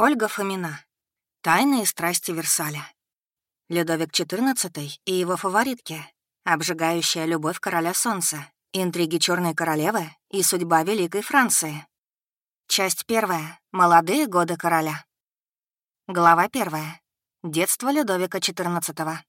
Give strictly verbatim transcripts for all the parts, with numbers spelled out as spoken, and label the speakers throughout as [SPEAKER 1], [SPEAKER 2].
[SPEAKER 1] Ольга Фомина. Тайные страсти Версаля. Людовик четырнадцатый и его фаворитки. Обжигающая любовь короля солнца. Интриги черной королевы и судьба Великой Франции. Часть первая. Молодые годы короля. Глава первая. Детство Людовика четырнадцатого.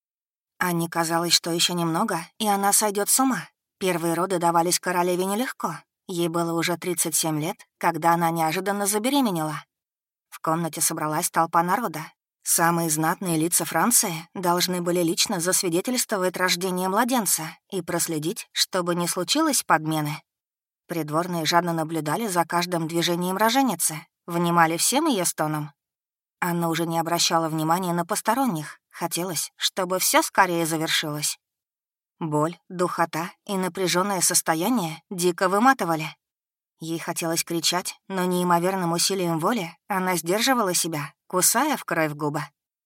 [SPEAKER 1] Анне казалось, что еще немного, и она сойдет с ума. Первые роды давались королеве нелегко. Ей было уже тридцать семь лет, когда она неожиданно забеременела. В комнате собралась толпа народа. Самые знатные лица Франции должны были лично засвидетельствовать рождение младенца и проследить, чтобы не случилось подмены. Придворные жадно наблюдали за каждым движением роженицы, внимали всем ее стонам. Анна уже не обращала внимания на посторонних. Хотелось, чтобы все скорее завершилось. Боль, духота и напряженное состояние дико выматывали. Ей хотелось кричать, но неимоверным усилием воли она сдерживала себя, кусая в кровь губы.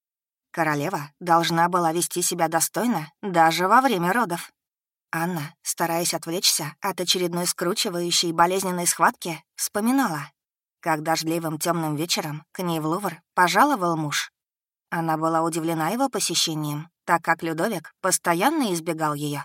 [SPEAKER 1] Королева должна была вести себя достойно даже во время родов. Анна, стараясь отвлечься от очередной скручивающей болезненной схватки, вспоминала, как дождливым темным вечером к ней в Лувр пожаловал муж. Она была удивлена его посещением, так как Людовик постоянно избегал ее.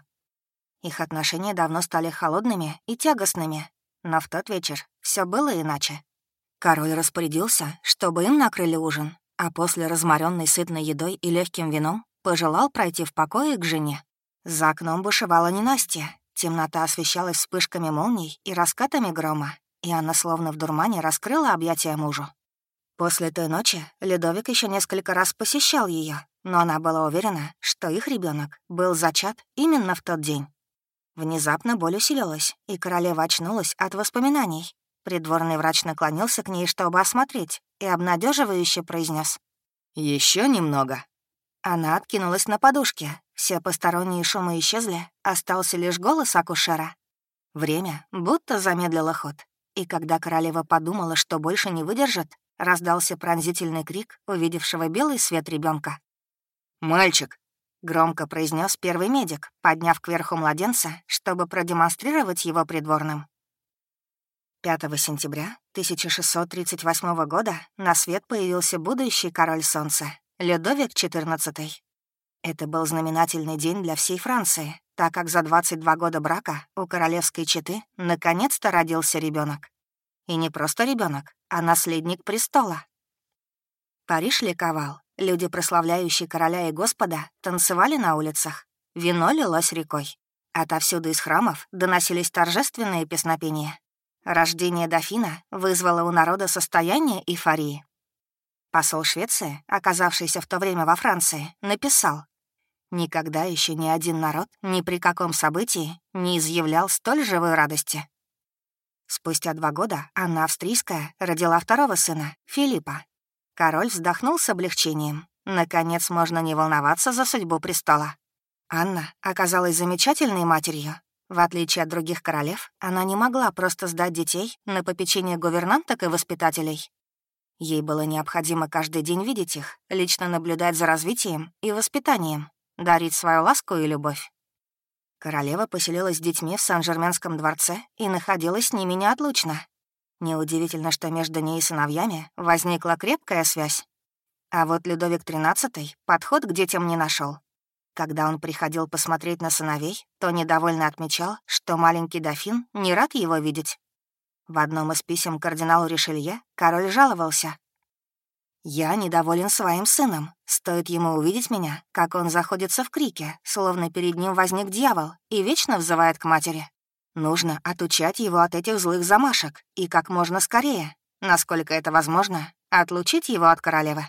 [SPEAKER 1] Их отношения давно стали холодными и тягостными, но в тот вечер все было иначе. Король распорядился, чтобы им накрыли ужин, а после разморенной сытной едой и легким вином пожелал пройти в покое к жене. За окном бушевало ненастье, темнота освещалась вспышками молний и раскатами грома, и она словно в дурмане раскрыла объятия мужу. После той ночи Людовик еще несколько раз посещал ее, но она была уверена, что их ребенок был зачат именно в тот день. Внезапно боль усилилась, и королева очнулась от воспоминаний. Придворный врач наклонился к ней, чтобы осмотреть, и обнадеживающе произнес: «Еще немного». Она откинулась на подушке, все посторонние шумы исчезли, остался лишь голос акушера. Время будто замедлило ход, и когда королева подумала, что больше не выдержит, раздался пронзительный крик увидевшего белый свет ребенка. «Мальчик!» — громко произнес первый медик, подняв кверху младенца, чтобы продемонстрировать его придворным. пятого сентября тысяча шестьсот тридцать восьмого года на свет появился будущий король солнца, Людовик четырнадцатый. Это был знаменательный день для всей Франции, так как за двадцать два года брака у королевской четы наконец-то родился ребенок. И не просто ребенок, а наследник престола. Париж ликовал. Люди, прославляющие короля и Господа, танцевали на улицах. Вино лилось рекой. Отовсюду из храмов доносились торжественные песнопения. Рождение дофина вызвало у народа состояние эйфории. Посол Швеции, оказавшийся в то время во Франции, написал: «Никогда еще ни один народ ни при каком событии не изъявлял столь живой радости». Спустя два года Анна Австрийская родила второго сына, Филиппа. Король вздохнул с облегчением. Наконец можно не волноваться за судьбу престола. Анна оказалась замечательной матерью. В отличие от других королев, она не могла просто сдать детей на попечение гувернанток и воспитателей. Ей было необходимо каждый день видеть их, лично наблюдать за развитием и воспитанием, дарить свою ласку и любовь. Королева поселилась с детьми в Сен-Жерменском дворце и находилась с ними неотлучно. Неудивительно, что между ней и сыновьями возникла крепкая связь. А вот Людовик тринадцатый подход к детям не нашел. Когда он приходил посмотреть на сыновей, то недовольно отмечал, что маленький дофин не рад его видеть. В одном из писем кардиналу Ришелье король жаловался: «Я недоволен своим сыном. Стоит ему увидеть меня, как он заходится в крике, словно перед ним возник дьявол и вечно взывает к матери. Нужно отучать его от этих злых замашек и как можно скорее, насколько это возможно, отлучить его от королевы».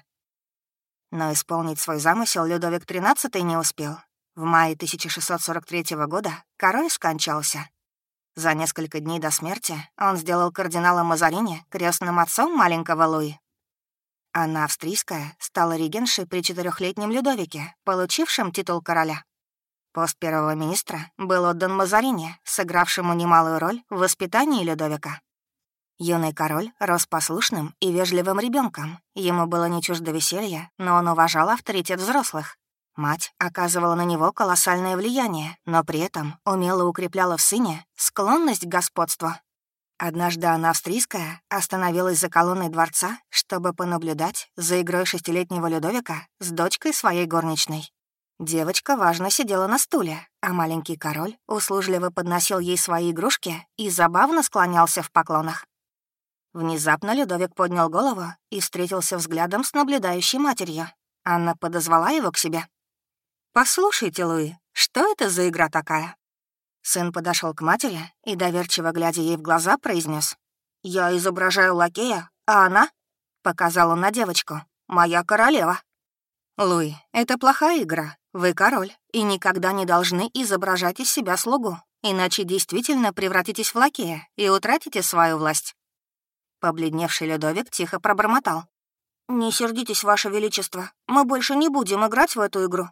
[SPEAKER 1] Но исполнить свой замысел Людовик тринадцатый не успел. В мае тысяча шестьсот сорок третьего года король скончался. За несколько дней до смерти он сделал кардинала Мазарини крестным отцом маленького Луи. Анна Австрийская стала регеншей при четырехлетнем Людовике, получившем титул короля. Пост первого министра был отдан Мазарини, сыгравшему немалую роль в воспитании Людовика. Юный король рос послушным и вежливым ребенком. Ему было не чуждо веселья, но он уважал авторитет взрослых. Мать оказывала на него колоссальное влияние, но при этом умело укрепляла в сыне склонность к господству. Однажды она, австрийская, остановилась за колонной дворца, чтобы понаблюдать за игрой шестилетнего Людовика с дочкой своей горничной. Девочка важно сидела на стуле, а маленький король услужливо подносил ей свои игрушки и забавно склонялся в поклонах. Внезапно Людовик поднял голову и встретился взглядом с наблюдающей матерью. Анна подозвала его к себе. «Послушайте, Луи, что это за игра такая?» Сын подошел к матери и, доверчиво глядя ей в глаза, произнес: «Я изображаю лакея, а она...» — показал он на девочку. «Моя королева». «Луи, это плохая игра. Вы король, и никогда не должны изображать из себя слугу, иначе действительно превратитесь в лакея и утратите свою власть». Побледневший Людовик тихо пробормотал: «Не сердитесь, Ваше Величество, мы больше не будем играть в эту игру».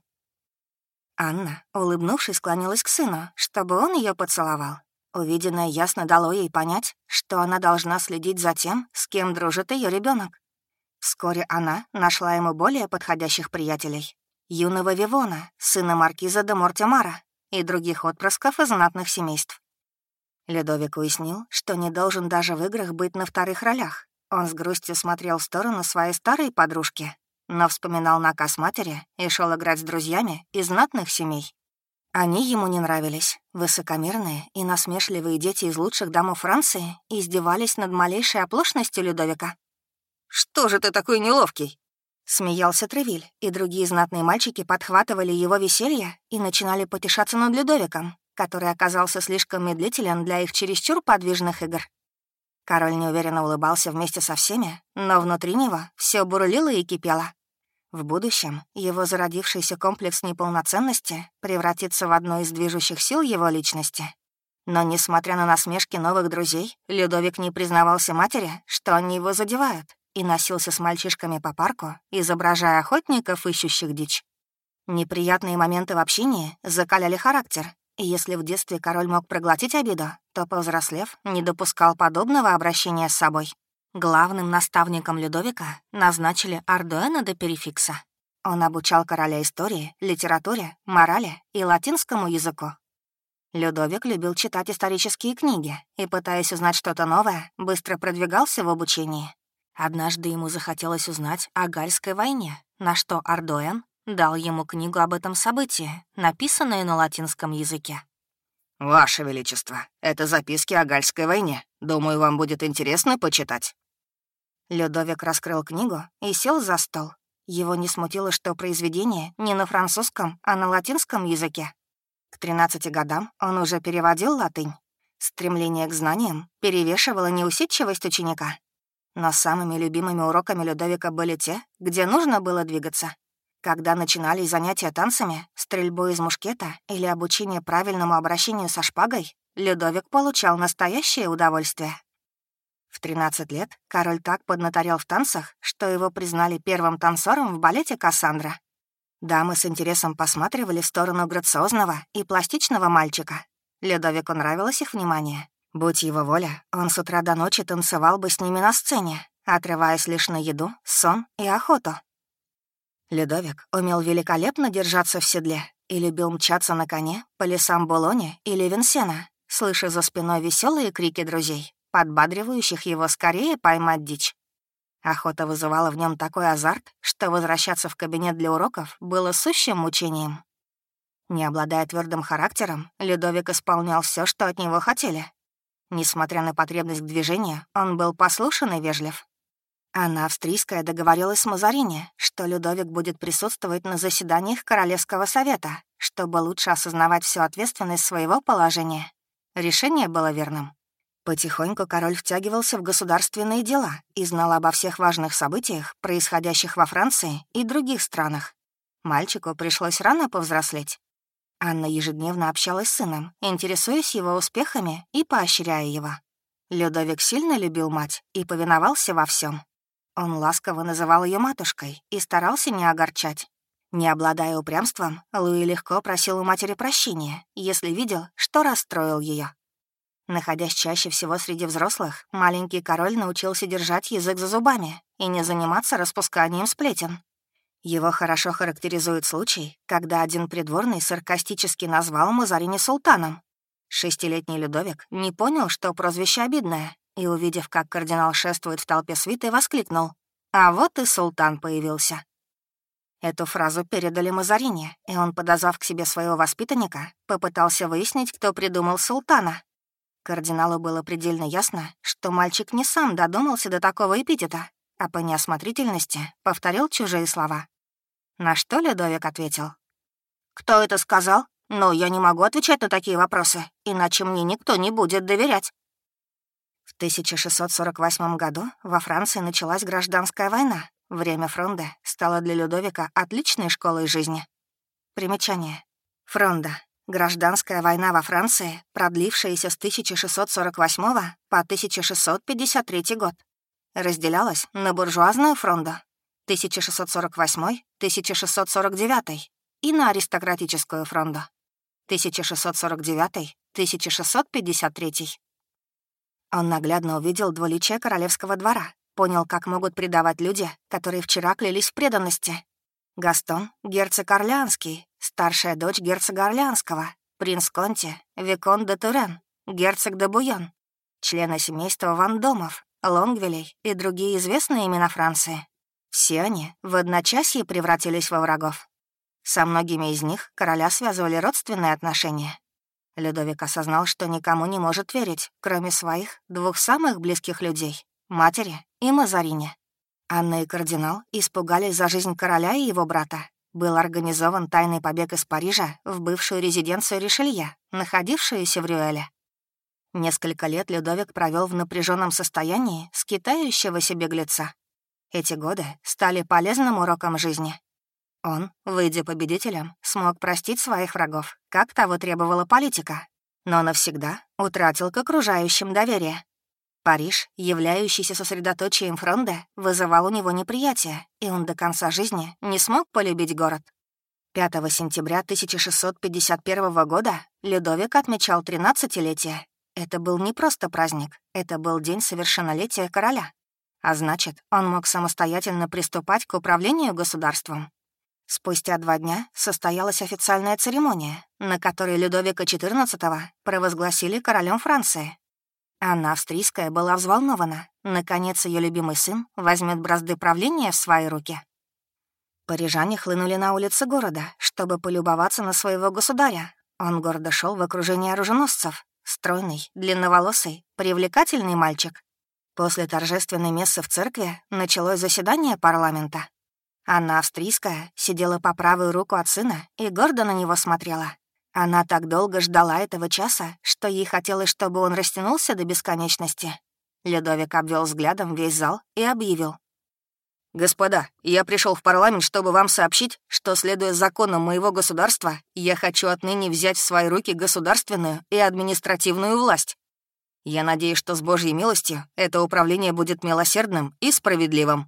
[SPEAKER 1] Анна, улыбнувшись, склонилась к сыну, чтобы он ее поцеловал. Увиденное ясно дало ей понять, что она должна следить за тем, с кем дружит ее ребенок. Вскоре она нашла ему более подходящих приятелей. Юного Вивона, сына маркиза де Мортимара, и других отпрысков из знатных семейств. Людовик уяснил, что не должен даже в играх быть на вторых ролях. Он с грустью смотрел в сторону своей старой подружки, но вспоминал наказ матери и шел играть с друзьями из знатных семей. Они ему не нравились. Высокомерные и насмешливые дети из лучших домов Франции издевались над малейшей оплошностью Людовика. «Что же ты такой неловкий?» — смеялся Тревиль, и другие знатные мальчики подхватывали его веселье и начинали потешаться над Людовиком, который оказался слишком медлителен для их чересчур подвижных игр. Король неуверенно улыбался вместе со всеми, но внутри него все бурлило и кипело. В будущем его зародившийся комплекс неполноценности превратится в одну из движущих сил его личности. Но, несмотря на насмешки новых друзей, Людовик не признавался матери, что они его задевают, и носился с мальчишками по парку, изображая охотников, ищущих дичь. Неприятные моменты в общении закаляли характер, и если в детстве король мог проглотить обиду, то, повзрослев, не допускал подобного обращения с собой. Главным наставником Людовика назначили Ардуэна де Перификса. Он обучал короля истории, литературе, морали и латинскому языку. Людовик любил читать исторические книги и, пытаясь узнать что-то новое, быстро продвигался в обучении. Однажды ему захотелось узнать о Гальской войне, на что Ардуэн дал ему книгу об этом событии, написанную на латинском языке. «Ваше Величество, это записки о Гальской войне. Думаю, вам будет интересно почитать». Людовик раскрыл книгу и сел за стол. Его не смутило, что произведение не на французском, а на латинском языке. К тринадцати годам он уже переводил латынь. Стремление к знаниям перевешивало неусидчивость ученика. Но самыми любимыми уроками Людовика были те, где нужно было двигаться. Когда начинались занятия танцами, стрельбой из мушкета или обучение правильному обращению со шпагой, Людовик получал настоящее удовольствие. В тринадцать лет король так поднаторел в танцах, что его признали первым танцором в балете «Кассандра». Дамы с интересом посматривали в сторону грациозного и пластичного мальчика. Людовику нравилось их внимание. Будь его воля, он с утра до ночи танцевал бы с ними на сцене, отрываясь лишь на еду, сон и охоту. Людовик умел великолепно держаться в седле и любил мчаться на коне по лесам Булони или Винсена, слыша за спиной веселые крики друзей, подбадривающих его скорее поймать дичь. Охота вызывала в нем такой азарт, что возвращаться в кабинет для уроков было сущим мучением. Не обладая твердым характером, Людовик исполнял все, что от него хотели. Несмотря на потребность в движении, он был послушен и вежлив. Анна Австрийская договорилась с Мазарини, что Людовик будет присутствовать на заседаниях Королевского совета, чтобы лучше осознавать всю ответственность своего положения. Решение было верным. Потихоньку король втягивался в государственные дела и знал обо всех важных событиях, происходящих во Франции и других странах. Мальчику пришлось рано повзрослеть. Анна ежедневно общалась с сыном, интересуясь его успехами и поощряя его. Людовик сильно любил мать и повиновался во всем. Он ласково называл ее матушкой и старался не огорчать. Не обладая упрямством, Луи легко просил у матери прощения, если видел, что расстроил ее. Находясь чаще всего среди взрослых, маленький король научился держать язык за зубами и не заниматься распусканием сплетен. Его хорошо характеризует случай, когда один придворный саркастически назвал Мазарини султаном. Шестилетний Людовик не понял, что прозвище обидное, и, увидев, как кардинал шествует в толпе свиты, воскликнул: «А вот и султан появился». Эту фразу передали Мазарини, и он, подозвав к себе своего воспитанника, попытался выяснить, кто придумал султана. Кардиналу было предельно ясно, что мальчик не сам додумался до такого эпитета, а по неосмотрительности повторил чужие слова. На что Людовик ответил: «Кто это сказал? Но я не могу отвечать на такие вопросы, иначе мне никто не будет доверять». В тысяча шестьсот сорок восьмом году во Франции началась гражданская война. Время Фронде стало для Людовика отличной школой жизни. Примечание. Фронда — гражданская война во Франции, продлившаяся с тысяча шестьсот сорок восьмого по тысяча шестьсот пятьдесят третий год. Разделялась на буржуазную фронду тысяча шестьсот сорок восьмой — тысяча шестьсот сорок девятый и на аристократическую фронду тысяча шестьсот сорок девятый — тысяча шестьсот пятьдесят третий. Он наглядно увидел двуличие королевского двора, понял, как могут предавать люди, которые вчера клялись в преданности. Гастон — герцог Орлеанский, старшая дочь герцога Орлеанского, принц Конти, виконт де Турен, герцог де Буйон, члены семейства Вандомов, Лонгвилей и другие известные имена Франции. Все они в одночасье превратились во врагов. Со многими из них короля связывали родственные отношения. Людовик осознал, что никому не может верить, кроме своих двух самых близких людей — матери и Мазарини. Анна и кардинал испугались за жизнь короля и его брата. Был организован тайный побег из Парижа в бывшую резиденцию Ришелье, находившуюся в Рюэле. Несколько лет Людовик провел в напряженном состоянии скитающегося беглеца. Эти годы стали полезным уроком жизни. Он, выйдя победителем, смог простить своих врагов, как того требовала политика, но навсегда утратил к окружающим доверие. Париж, являющийся сосредоточием Фронде, вызывал у него неприятие, и он до конца жизни не смог полюбить город. пятого сентября тысяча шестьсот пятьдесят первого года Людовик отмечал тринадцатилетие. Это был не просто праздник, это был день совершеннолетия короля. А значит, он мог самостоятельно приступать к управлению государством. Спустя два дня состоялась официальная церемония, на которой Людовика четырнадцатого провозгласили королем Франции. Анна Австрийская была взволнована. Наконец, ее любимый сын возьмет бразды правления в свои руки. Парижане хлынули на улицы города, чтобы полюбоваться на своего государя. Он гордо шел в окружении оруженосцев. Стройный, длинноволосый, привлекательный мальчик. После торжественной мессы в церкви началось заседание парламента. Анна Австрийская сидела по правую руку от сына и гордо на него смотрела. Она так долго ждала этого часа, что ей хотелось, чтобы он растянулся до бесконечности. Людовик обвел взглядом весь зал и объявил: «Господа, я пришел в парламент, чтобы вам сообщить, что, следуя законам моего государства, я хочу отныне взять в свои руки государственную и административную власть. Я надеюсь, что с Божьей милостью это управление будет милосердным и справедливым».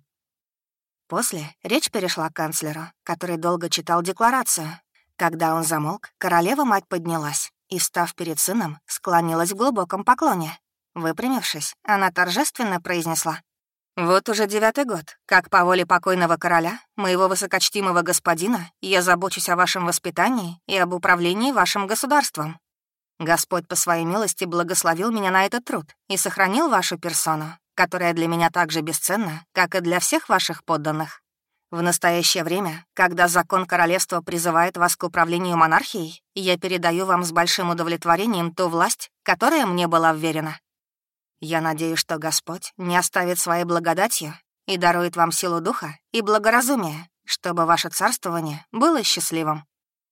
[SPEAKER 1] После речь перешла к канцлеру, который долго читал декларацию. Когда он замолк, королева-мать поднялась и, встав перед сыном, склонилась в глубоком поклоне. Выпрямившись, она торжественно произнесла: «Вот уже девятый год, как по воле покойного короля, моего высокочтимого господина, я забочусь о вашем воспитании и об управлении вашим государством. Господь по своей милости благословил меня на этот труд и сохранил вашу персону, которая для меня так же бесценна, как и для всех ваших подданных. В настоящее время, когда закон королевства призывает вас к управлению монархией, я передаю вам с большим удовлетворением ту власть, которая мне была вверена. Я надеюсь, что Господь не оставит своей благодатью и дарует вам силу духа и благоразумие, чтобы ваше царствование было счастливым».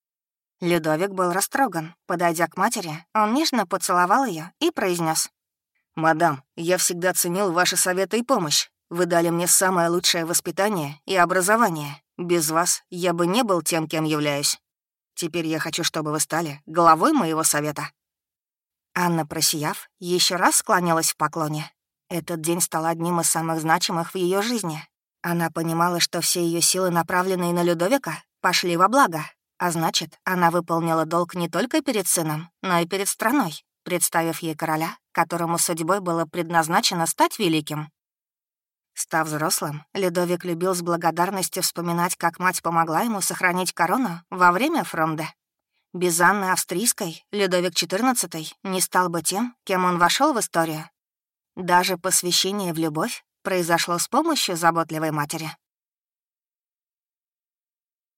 [SPEAKER 1] Людовик был растроган. Подойдя к матери, он нежно поцеловал ее и произнес: «Мадам, я всегда ценил ваши советы и помощь. Вы дали мне самое лучшее воспитание и образование. Без вас я бы не был тем, кем являюсь. Теперь я хочу, чтобы вы стали главой моего совета». Анна, просияв, еще раз склонилась в поклоне. Этот день стал одним из самых значимых в ее жизни. Она понимала, что все ее силы, направленные на Людовика, пошли во благо, а значит, она выполнила долг не только перед сыном, но и перед страной, представив ей короля, которому судьбой было предназначено стать великим. Став взрослым, Людовик любил с благодарностью вспоминать, как мать помогла ему сохранить корону во время Фронде. Без Анны Австрийской Людовик четырнадцатый не стал бы тем, кем он вошел в историю. Даже посвящение в любовь произошло с помощью заботливой матери.